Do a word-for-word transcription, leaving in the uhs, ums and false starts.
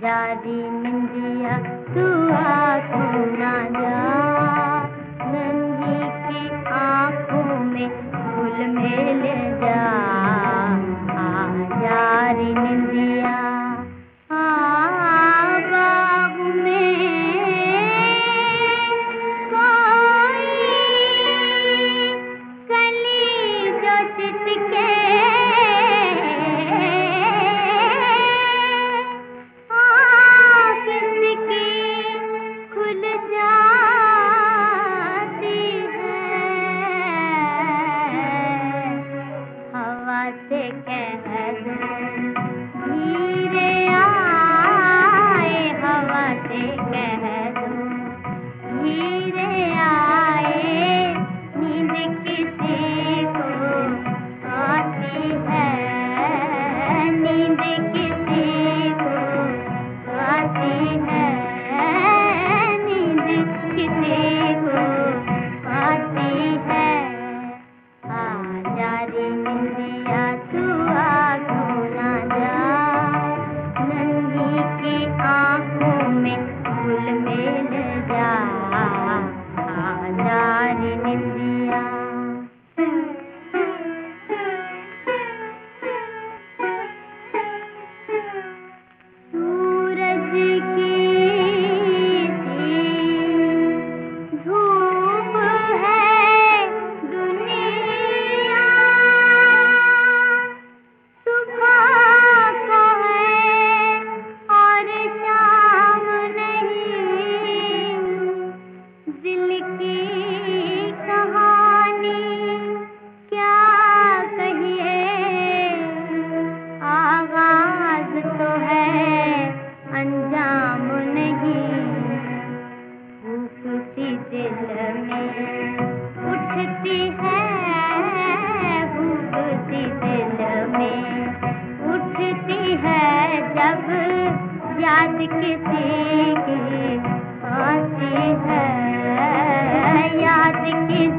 जारी निंदिया तू आँखों ना जा, नन्ही की आँखों में घुल मिल जा। आ जारी निंदिया आ बाग में कोई कली जो चिटके खुल जाती है, हवा से कह दूं धीरे आए, हवा से कह दूं धीरे आए। नींद किसी को आती है, नींद किसी को आती है, किसी को आती है। आ जारी निंदिया तू आँखों ना जा, नन्ही की आँखों में घुल मिल जा। आ जारी निंदिया सूरज की धूप है दुनिया, सुबह को है और शाम नहीं। दिल की कहानी क्या कहिए, आगाज तो है अंजाम नहीं। भूख सी दिल में उठती है, भूख सी दिल में उठती है, जब याद किसी की आती है, याद किसी